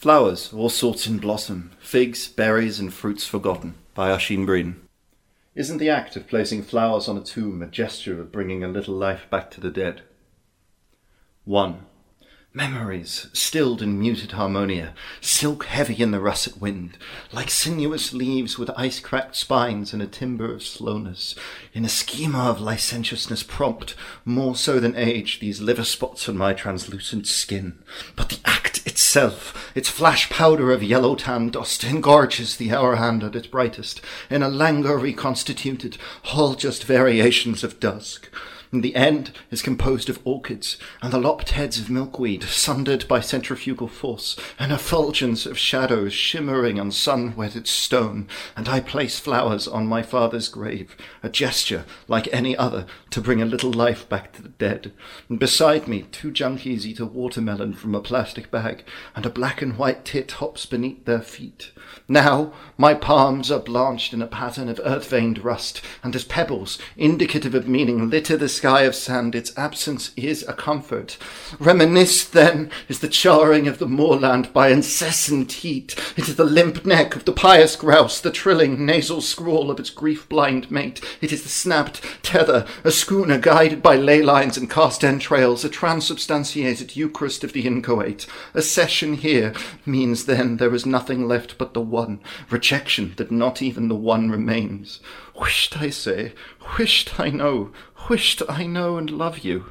Flowers, all sorts in blossom, figs, berries, and fruits forgotten, by Oisin Breen. Isn't the act of placing flowers on a tomb a gesture of bringing a little life back to the dead? 1. Memories, stilled in muted harmonia, silk heavy in the russet wind, like sinuous leaves with ice-cracked spines and a timber of slowness, in a schema of licentiousness prompt, more so than age, these liver spots on my translucent skin. But the act itself, its flash powder of yellow tan dust, engorges the hour hand at its brightest, in a languor reconstituted, all just variations of dusk. And the end is composed of orchids, and the lopped heads of milkweed, sundered by centrifugal force, an effulgence of shadows shimmering on sun-wetted stone, and I place flowers on my father's grave, a gesture, like any other, to bring a little life back to the dead. And beside me, 2 junkies eat a watermelon from a plastic bag, and a black and white tit hops beneath their feet. Now my palms are blanched in a pattern of earth-veined rust, and as pebbles, indicative of meaning, litter the sky of sand, its absence is a comfort. Reminisced, then, is the charring of the moorland by incessant heat. It is the limp neck of the pious grouse, the trilling nasal scrawl of its grief-blind mate. It is the snapped tether, a schooner guided by ley lines and cast entrails, a transubstantiated Eucharist of the inchoate. A session here means, then, there is nothing left but the one, rejection that not even the one remains. Wished, I say, wished I know and love you.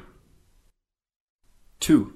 2.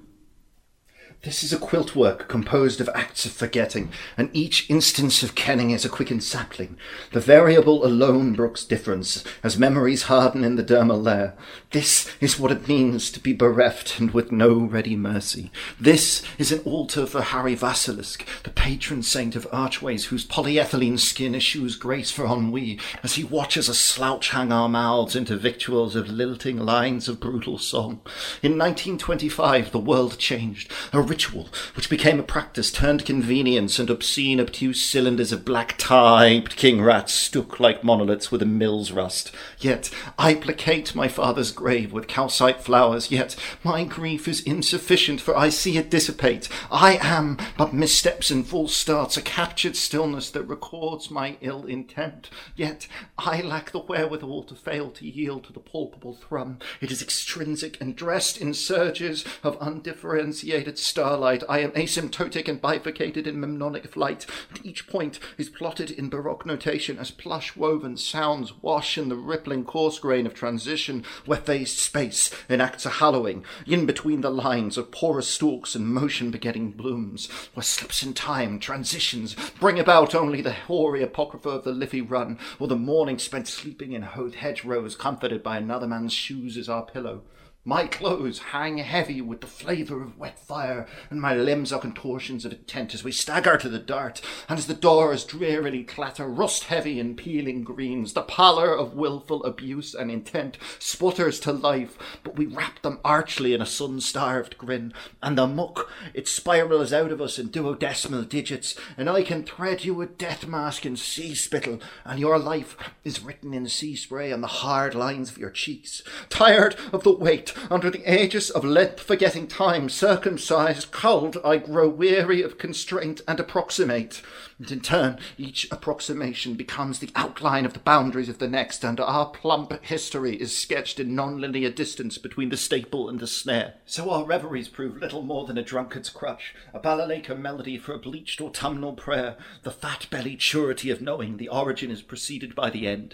This is a quilt work composed of acts of forgetting, and each instance of kenning is a quickened sapling. The variable alone brooks difference, as memories harden in the dermal layer. This is what it means to be bereft and with no ready mercy. This is an altar for Harry Vasilisk, the patron saint of archways, whose polyethylene skin eschews grace for ennui, as he watches us slouch hang our mouths into victuals of lilting lines of brutal song. In 1925, the world changed. A ritual, which became a practice, turned convenience, and obtuse cylinders of black-typed king rats stuck like monoliths with a mill's rust. Yet I placate my father's grave with calcite flowers, yet my grief is insufficient, for I see it dissipate. I am but missteps and false starts, a captured stillness that records my ill intent. Yet I lack the wherewithal to fail to yield to the palpable thrum. It is extrinsic and dressed in surges of undifferentiated starlight. I am asymptotic and bifurcated in mnemonic flight, and each point is plotted in Baroque notation as plush-woven sounds wash in the rippling coarse grain of transition, where phased space enacts a hallowing, in between the lines of porous stalks and motion-begetting blooms, where slips in time, transitions, bring about only the hoary apocrypha of the Liffey Run, or the morning spent sleeping in hedgerows, comforted by another man's shoes as our pillow. My clothes hang heavy with the flavour of wet fire, and my limbs are contortions of intent as we stagger to the dart, and as the doors drearily clatter, rust-heavy in peeling greens, the pallor of wilful abuse and intent sputters to life, but we wrap them archly in a sun-starved grin, and the muck, it spirals out of us in duodecimal digits, and I can thread you a death mask in sea spittle, and your life is written in sea spray on the hard lines of your cheeks. Tired of the weight, under the aegis of length-forgetting time, circumcised, culled, I grow weary of constraint and approximate. And in turn, each approximation becomes the outline of the boundaries of the next, and our plump history is sketched in non-linear distance between the staple and the snare. So our reveries prove little more than a drunkard's crutch, a balalaika melody for a bleached autumnal prayer, the fat-bellied surety of knowing the origin is preceded by the end.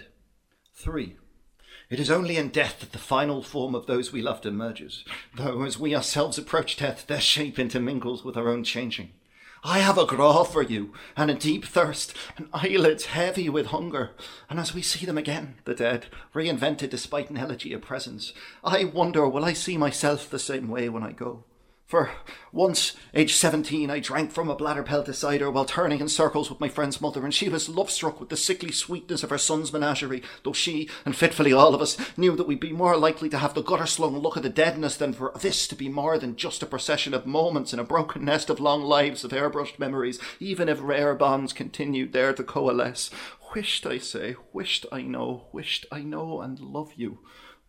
3. It is only in death that the final form of those we loved emerges, though as we ourselves approach death, their shape intermingles with our own changing. I have a graw for you, and a deep thirst, and eyelids heavy with hunger, and as we see them again, the dead, reinvented despite an elegy of presence, I wonder will I see myself the same way when I go. For once, aged 17, I drank from a bladder pelt of cider while turning in circles with my friend's mother, and she was love-struck with the sickly sweetness of her son's menagerie, though she, and fitfully all of us, knew that we'd be more likely to have the gutter-slung look of the deadness than for this to be more than just a procession of moments in a broken nest of long lives of airbrushed memories, even if rare bonds continued there to coalesce. Wished, I say, wished I know and love you.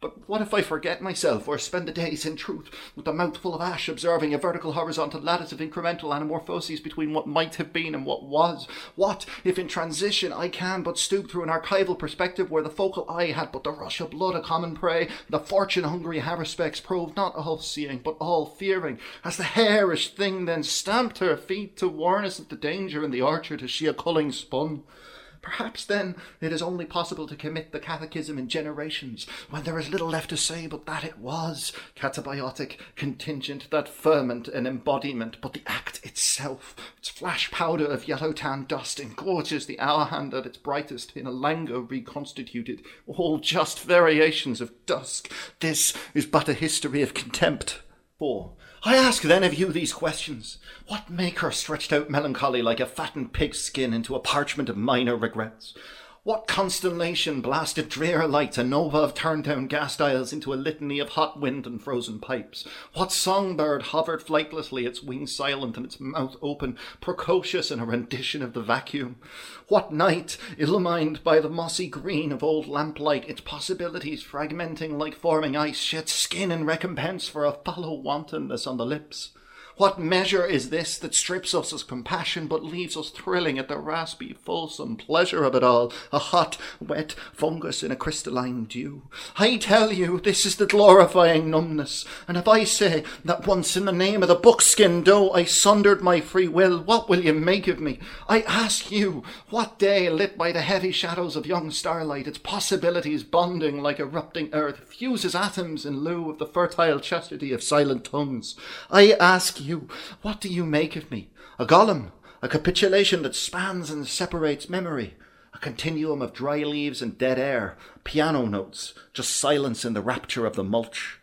But what if I forget myself, or spend the days in truth with a mouthful of ash observing a vertical horizontal lattice of incremental anamorphoses between what might have been and what was? What if in transition I can but stoop through an archival perspective where the focal eye had but the rush of blood a common prey, the fortune-hungry haruspex proved not all-seeing but all-fearing, as the hairish thing then stamped her feet to warn us of the danger in the orchard as she a culling spun? Perhaps then it is only possible to commit the catechism in generations, when there is little left to say but that it was catabiotic, contingent, that ferment and embodiment, but the act itself, its flash powder of yellow-tan dust, engorges the hour hand at its brightest in a languor reconstituted, all just variations of dusk. This is but a history of contempt. 4. I ask then of you these questions. What maker stretched out melancholy like a fattened pig's skin into a parchment of minor regrets? What constellation blasted drear lights and nova of turned-down gas dials into a litany of hot wind and frozen pipes? What songbird hovered flightlessly, its wings silent and its mouth open, precocious in a rendition of the vacuum? What night, illumined by the mossy green of old lamplight, its possibilities fragmenting like forming ice, shed skin in recompense for a fallow wantonness on the lips? What measure is this that strips us of compassion but leaves us thrilling at the raspy, fulsome pleasure of it all, a hot, wet fungus in a crystalline dew? I tell you, this is the glorifying numbness, and if I say that once in the name of the buckskin doe I sundered my free will, what will you make of me? I ask you, what day lit by the heavy shadows of young starlight, its possibilities bonding like erupting earth, fuses atoms in lieu of the fertile chastity of silent tongues? I ask you, what do you make of me? A golem, a capitulation that spans and separates memory, a continuum of dry leaves and dead air, piano notes, just silence in the rapture of the mulch.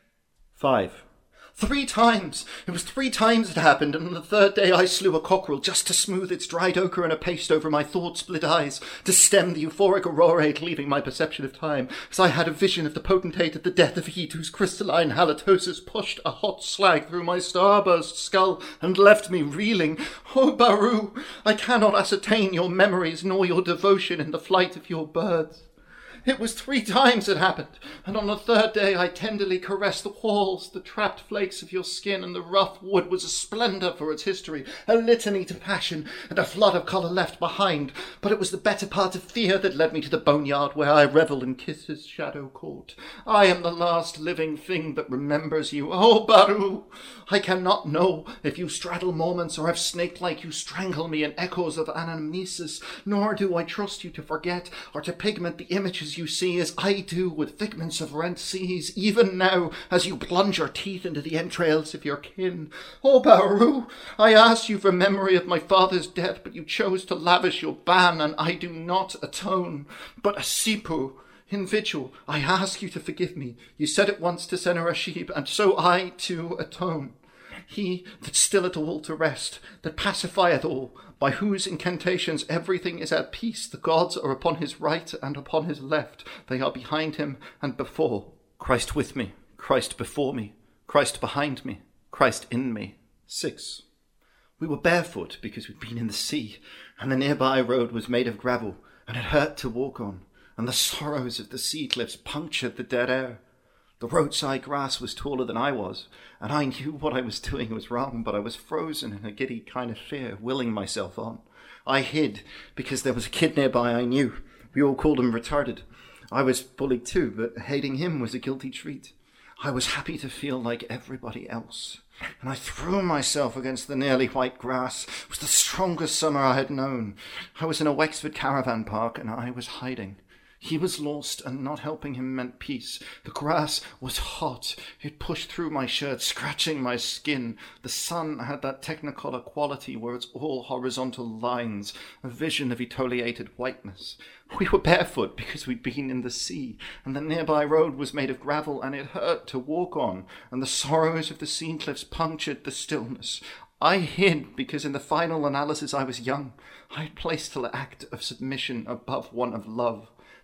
5. 3 times! It was 3 times it happened, and on the 3rd day I slew a cockerel just to smooth its dried ochre in a paste over my thought-split eyes, to stem the euphoric aurorate leaving my perception of time, as I had a vision of the potentate at the death of heat whose crystalline halitosis pushed a hot slag through my starburst skull and left me reeling. Oh, Baru, I cannot ascertain your memories nor your devotion in the flight of your birds. It was 3 times it happened, and on the 3rd day I tenderly caressed the walls, the trapped flakes of your skin, and the rough wood was a splendour for its history, a litany to passion, and a flood of colour left behind. But it was the better part of fear that led me to the boneyard where I revel in kisses shadow court. I am the last living thing that remembers you. Oh, Baru, I cannot know if you straddle moments or if snake-like you strangle me in echoes of anamnesis, nor do I trust you to forget or to pigment the images you see as I do with figments of rent seas, even now as you plunge your teeth into the entrails of your kin. Oh, Baru, I asked you for memory of my father's death, but you chose to lavish your ban, and I do not atone. But Asipu, in vigil, I ask you to forgive me. You said it once to Sennacherib, and so I too atone. He that stilleth all to rest, that pacifieth all, by whose incantations everything is at peace. The gods are upon his right and upon his left. They are behind him and before. Christ with me, Christ before me, Christ behind me, Christ in me. 6. We were barefoot because we'd been in the sea, and the nearby road was made of gravel, and it hurt to walk on, and the sorrows of the sea cliffs punctured the dead air. The roadside grass was taller than I was, and I knew what I was doing was wrong, but I was frozen in a giddy kind of fear, willing myself on. I hid, because there was a kid nearby I knew. We all called him retarded. I was bullied too, but hating him was a guilty treat. I was happy to feel like everybody else, and I threw myself against the nearly white grass. It was the strongest summer I had known. I was in a Wexford caravan park, and I was hiding. He was lost, and not helping him meant peace. The grass was hot. It pushed through my shirt, scratching my skin. The sun had that technicolor quality where it's all horizontal lines, a vision of etoliated whiteness. We were barefoot because we'd been in the sea, and the nearby road was made of gravel, and it hurt to walk on, and the sorrows of the sea cliffs punctured the stillness. I hid because in the final analysis I was young. I had placed the act of submission above one of love.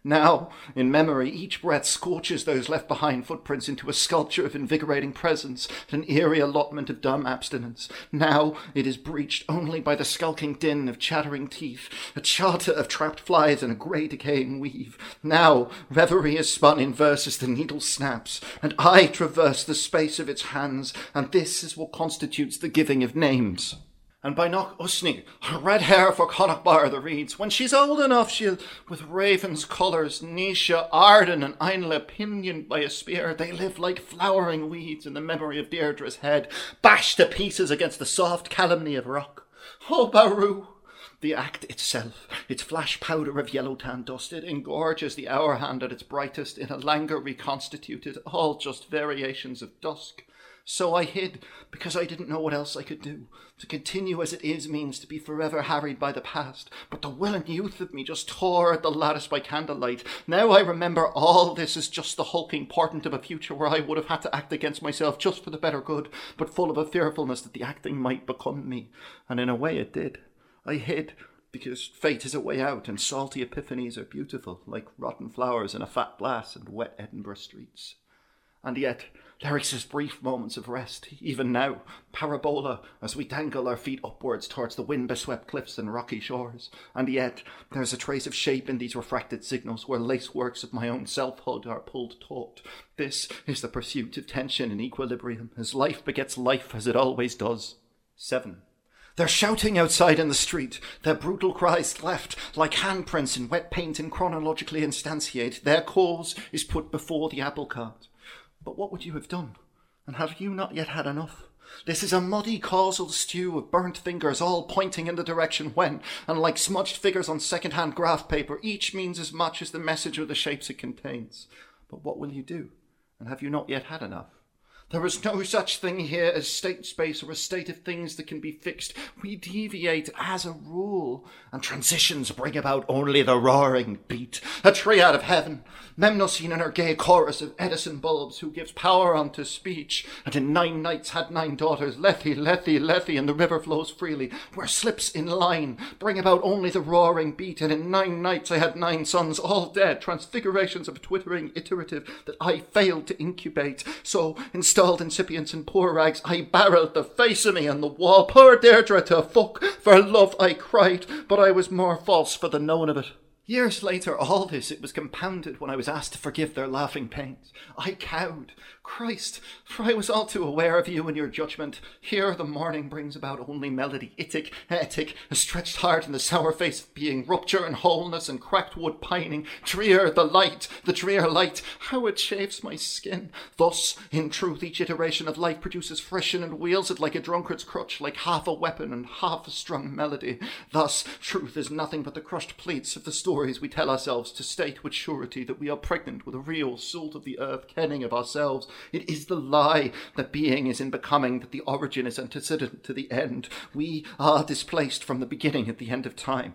Now, in memory, each breath scorches those left behind footprints into a sculpture of invigorating presence, an eerie allotment of dumb abstinence. Now it is breached only by the skulking din of chattering teeth, a charter of trapped flies and a grey decaying weave. Now reverie is spun in verse as the needle snaps, and I traverse the space of its hands, and this is what constitutes the giving of names. And by Knock Usney, her red hair for Connacht Bar the reeds, when she's old enough she'll, with raven's colours, Nisha, Arden and Ainla pinioned by a spear, they live like flowering weeds in the memory of Deirdre's head, bashed to pieces against the soft calumny of rock. Oh, Baru! The act itself, its flash powder of yellow tan dust, it engorges the hour hand at its brightest in a languor reconstituted, all just variations of dusk. So I hid, because I didn't know what else I could do. To continue as it is means to be forever harried by the past. But the will and youth of me just tore at the lattice by candlelight. Now I remember all this is just the hulking portent of a future where I would have had to act against myself just for the better good, but full of a fearfulness that the acting might become me. And in a way it did. I hid, because fate is a way out, and salty epiphanies are beautiful, like rotten flowers in a fat glass and wet Edinburgh streets. And yet, there exist brief moments of rest, even now, parabola, as we dangle our feet upwards towards the wind-beswept cliffs and rocky shores. And yet, there's a trace of shape in these refracted signals where laceworks of my own selfhood are pulled taut. This is the pursuit of tension and equilibrium, as life begets life as it always does. 7. They're shouting outside in the street, their brutal cries cleft like handprints in wet paint and chronologically instantiate. Their cause is put before the apple cart. But what would you have done? And have you not yet had enough? This is a muddy causal stew of burnt fingers all pointing in the direction when, and like smudged figures on second-hand graph paper, each means as much as the message or the shapes it contains. But what will you do? And have you not yet had enough? There is no such thing here as state space or a state of things that can be fixed. We deviate as a rule, and transitions bring about only the roaring beat. A triad of heaven, Memnosine and her gay chorus of Edison bulbs who gives power unto speech, and in 9 nights had 9 daughters, Lethe, Lethe, Lethe, and the river flows freely, where slips in line bring about only the roaring beat, and in 9 nights I had 9 sons, all dead, transfigurations of a twittering iterative that I failed to incubate. So, installed incipients and poor rags, I barreled the face of me on the wall. Poor Deirdre to fuck, for love I cried, but I was more false for the knowing of it. Years later, all this, it was compounded when I was asked to forgive their laughing pains. I cowed. Christ, for I was all too aware of you and your judgment. Here the morning brings about only melody, itic, etic, a stretched heart in the sour face of being, rupture and wholeness and cracked wood pining. Drear the drear light, how it chafes my skin. Thus, in truth, each iteration of life produces friction and wields it like a drunkard's crutch, like half a weapon and half a strung melody. Thus, truth is nothing but the crushed plates of the stories we tell ourselves to state with surety that we are pregnant with a real salt of the earth kenning of ourselves. It is the lie that being is in becoming, that the origin is antecedent to the end. We are displaced from the beginning at the end of time.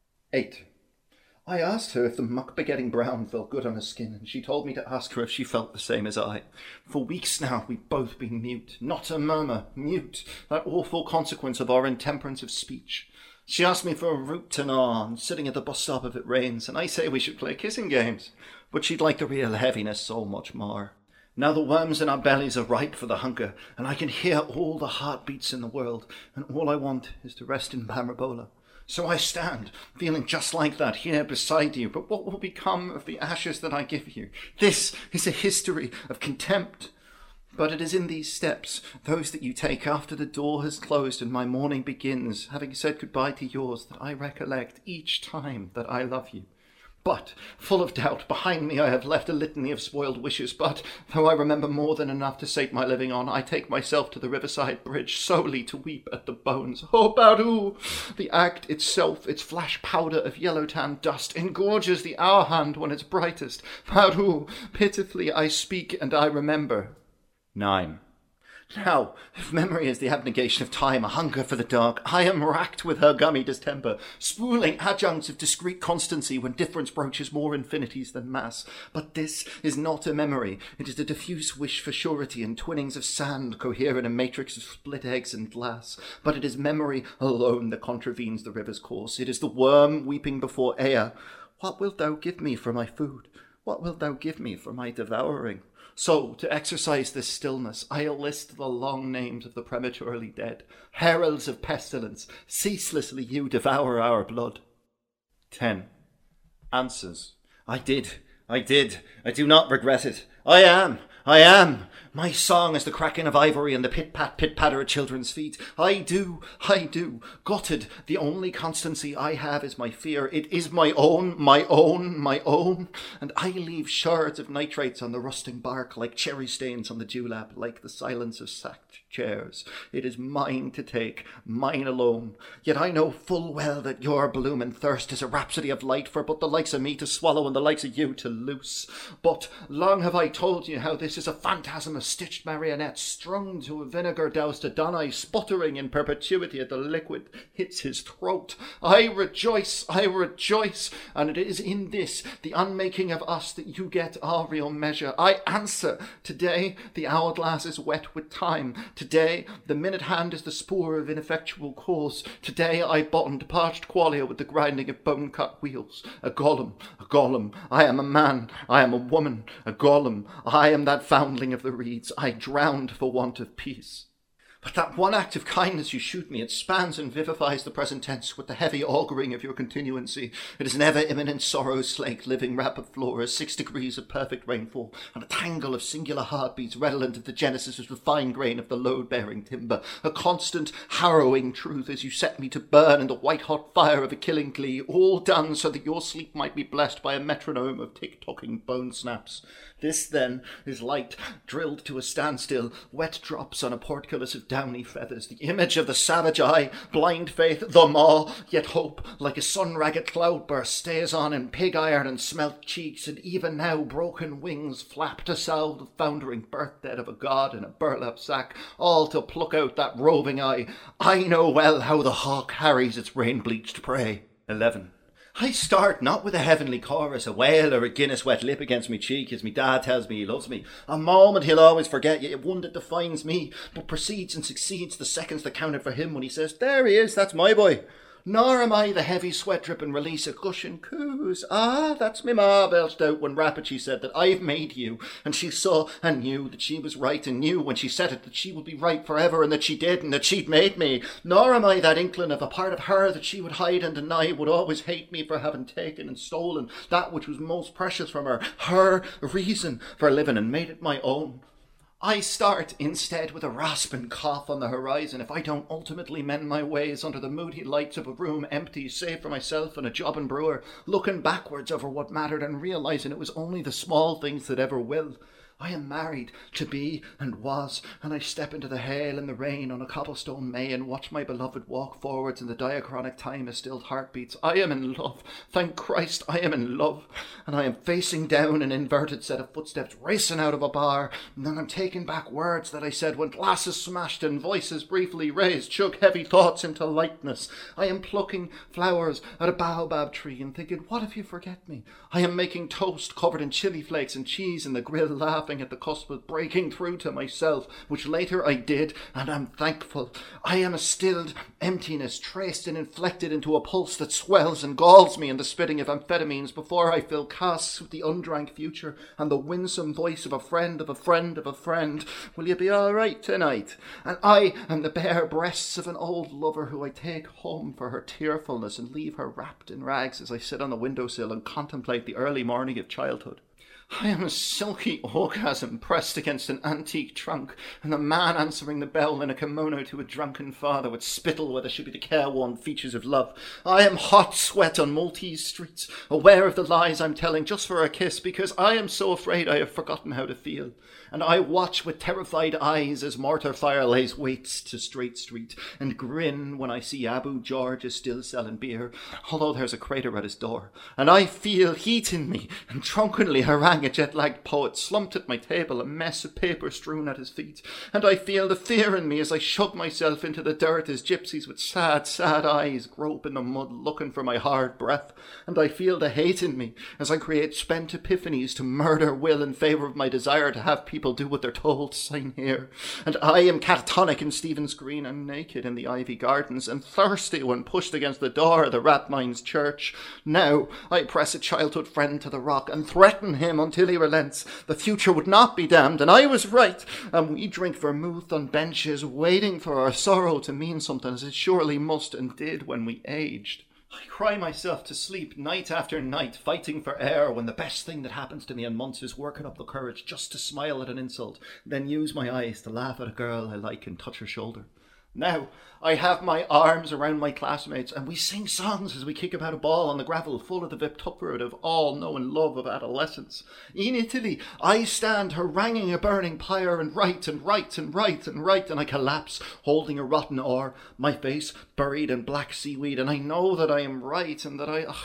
8. I asked her if the muck-begetting brown felt good on her skin, and she told me to ask her if she felt the same as I. For weeks now we've both been mute, not a murmur, mute, that awful consequence of our intemperance of speech. She asked me for a route to gnaw, and sitting at the bus stop if it rains, and I say we should play kissing games. But she'd like the real heaviness so much more. Now the worms in our bellies are ripe for the hunger, and I can hear all the heartbeats in the world, and all I want is to rest in Parabola. So I stand, feeling just like that, here beside you. But what will become of the ashes that I give you? This is a history of contempt. But it is in these steps, those that you take after the door has closed and my morning begins, having said goodbye to yours, that I recollect each time that I love you. But, full of doubt, behind me I have left a litany of spoiled wishes, but, though I remember more than enough to sate my living on, I take myself to the riverside bridge solely to weep at the bones. Oh, Baru! The act itself, its flash powder of yellow-tan dust, engorges the hour hand when it's brightest. Baru! Pitifully I speak and I remember. 9. Now, if memory is the abnegation of time, a hunger for the dark, I am racked with her gummy distemper, spooling adjuncts of discrete constancy when difference broaches more infinities than mass. But this is not a memory. It is a diffuse wish for surety and twinnings of sand cohere in a matrix of split eggs and glass. But it is memory alone that contravenes the river's course. It is the worm weeping before Ea, What wilt thou give me for my food? What wilt thou give me for my devouring? So, to exercise this stillness, I'll list the long names of the prematurely dead. Heralds of pestilence, ceaselessly you devour our blood. 10. Answers. I did. I do not regret it. I am. My song is the cracking of ivory and the pit-patter at children's feet. I do. Gutted, the only constancy I have is my fear. It is my own. And I leave shards of nitrates on the rusting bark, like cherry stains on the dewlap, like the silence of sacked chairs. It is mine to take, mine alone. Yet I know full well that your bloom and thirst is a rhapsody of light for but the likes of me to swallow and the likes of you to loose. But long have I told you how this is a phantasm of stitched marionette strung to a vinegar-doused Adonai, sputtering in perpetuity as the liquid hits his throat. I rejoice, and it is in this, the unmaking of us, that you get our real measure. I answer. Today the hourglass is wet with time. Today the minute hand is the spoor of ineffectual course. Today I bottomed parched qualia with the grinding of bone-cut wheels. A golem. I am a man. I am a woman. A golem. I am that foundling of the reeds. I drowned for want of peace. But that one act of kindness you shoot me, it spans and vivifies the present tense with the heavy auguring of your continuancy. It is an ever-imminent sorrow slaked living rapid floor, 6 degrees of perfect rainfall, and a tangle of singular heartbeats redolent of the genesis of the fine grain of the load-bearing timber. A constant, harrowing truth as you set me to burn in the white-hot fire of a killing glee, all done so that your sleep might be blessed by a metronome of tick-tocking bone snaps. This, then, is light, drilled to a standstill, wet drops on a portcullis of downy feathers, the image of the savage eye, blind faith, the maw, yet hope, like a sun-ragged cloudburst, stays on in pig-iron and smelt cheeks, and even now broken wings flap to salve the foundering birth-dead of a god in a burlap sack, all to pluck out that roving eye. I know well how the hawk harries its rain-bleached prey. 11. I start not with a heavenly chorus, a wail or a Guinness wet lip against me cheek as me dad tells me he loves me. A moment he'll always forget you, one that defines me, but proceeds and succeeds the seconds that counted for him when he says, "There he is, that's my boy." Nor am I the heavy sweat-dripping release of gushing coos. Ah, that's me ma belched out when rapid she said that I've made you, and she saw and knew that she was right, and knew when she said it that she would be right forever, and that she did, and that she'd made me. Nor am I that inkling of a part of her that she would hide and deny, would always hate me for having taken and stolen that which was most precious from her reason for living, and made it my own. I start instead with a rasping cough on the horizon if I don't ultimately mend my ways under the moody lights of a room empty save for myself and a jobbing brewer, looking backwards over what mattered and realising it was only the small things that ever will. I am married to be and was, and I step into the hail and the rain on a cobblestone May and watch my beloved walk forwards in the diachronic time of stilled heartbeats. I am in love. Thank Christ, I am in love. And I am facing down an inverted set of footsteps racing out of a bar, and then I'm taking back words that I said when glasses smashed and voices briefly raised shook heavy thoughts into lightness. I am plucking flowers at a baobab tree and thinking, what if you forget me? I am making toast covered in chili flakes and cheese in the grill, laughing at the cusp of breaking through to myself, which later I did, and am thankful. I am a stilled emptiness, traced and inflected into a pulse that swells and galls me in the spitting of amphetamines before I fill casks with the undrank future and the winsome voice of a friend of a friend of a friend. Will you be all right tonight? And I am the bare breasts of an old lover who I take home for her tearfulness and leave her wrapped in rags as I sit on the windowsill and contemplate the early morning of childhood. I am a silky orgasm pressed against an antique trunk, and the man answering the bell in a kimono to a drunken father with spittle where there should be the careworn features of love. I am hot sweat on Maltese streets, aware of the lies I'm telling just for a kiss, because I am so afraid I have forgotten how to feel. And I watch with terrified eyes as mortar fire lays waits to Straight Street, and grin when I see Abu George is still selling beer, although there's a crater at his door. And I feel heat in me, and drunkenly harangue gang, a jet-lagged poet, slumped at my table, a mess of paper strewn at his feet. And I feel the fear in me as I shove myself into the dirt as gypsies with sad, sad eyes grope in the mud looking for my hard breath. And I feel the hate in me as I create spent epiphanies to murder will in favour of my desire to have people do what they're told to sign here. And I am catatonic in Stephen's Green and naked in the ivy gardens and thirsty when pushed against the door of the Rathmines church. Now I press a childhood friend to the rock and threaten him until he relents. The future would not be damned, and I was right. And we drink vermouth on benches, waiting for our sorrow to mean something, as it surely must and did when we aged. I cry myself to sleep night after night, fighting for air, when the best thing that happens to me in months is working up the courage just to smile at an insult, then use my eyes to laugh at a girl I like and touch her shoulder. Now I have my arms around my classmates, and we sing songs as we kick about a ball on the gravel, full of the vituperative, of all-knowing love of adolescence. In Italy, I stand haranguing a burning pyre and write and write and write and write, and I collapse, holding a rotten oar, my face buried in black seaweed, and I know that I am right, and that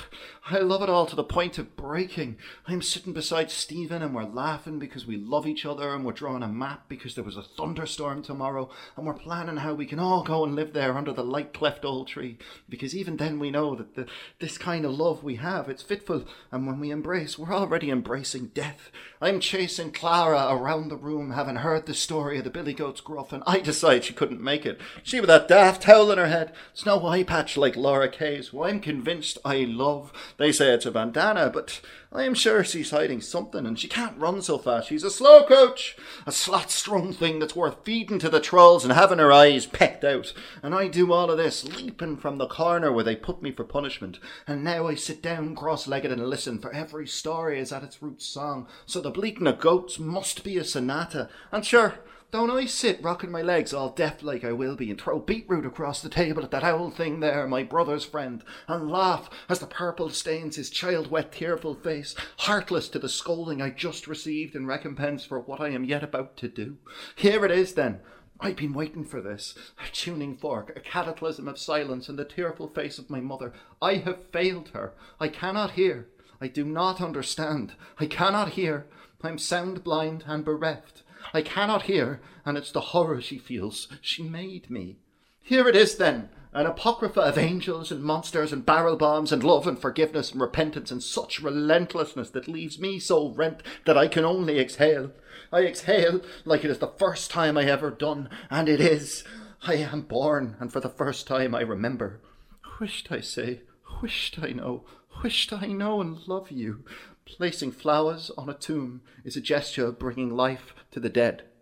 I love it all to the point of breaking. I'm sitting beside Stephen, and we're laughing because we love each other, and we're drawing a map because there was a thunderstorm tomorrow, and we're planning how we can all go and live there under the light cleft old tree, because even then we know that this kind of love we have, it's fitful, and when we embrace, we're already embracing death. I'm chasing Clara around the room, having heard the story of the billy goat's gruff, and I decide she couldn't make it. She with that daft towel in her head, it's no eye patch like Laura Kay's, who I'm convinced I love. They say it's a bandana, but I am sure she's hiding something, and she can't run so fast. She's a slow coach, a slot-strung thing that's worth feeding to the trolls and having her eyes pecked out. And I do all of this, leaping from the corner where they put me for punishment. And now I sit down cross-legged and listen, for every story is at its root song. So the bleating of goats must be a sonata. And sure, don't I sit rocking my legs all deaf like I will be, and throw beetroot across the table at that owl thing there, my brother's friend, and laugh as the purple stains his child-wet tearful face, heartless to the scolding I just received in recompense for what I am yet about to do. Here it is then. I've been waiting for this. A tuning fork, a cataclysm of silence, and the tearful face of my mother. I have failed her. I cannot hear. I do not understand. I cannot hear. I'm sound blind and bereft. I cannot hear, and it's the horror she feels. She made me. Here it is then, an apocrypha of angels and monsters and barrel bombs and love and forgiveness and repentance and such relentlessness that leaves me so rent that I can only exhale. I exhale like it is the first time I ever done, and it is. I am born, and for the first time I remember. Wished, I say, wished I know and love you. Placing flowers on a tomb is a gesture of bringing life to the dead.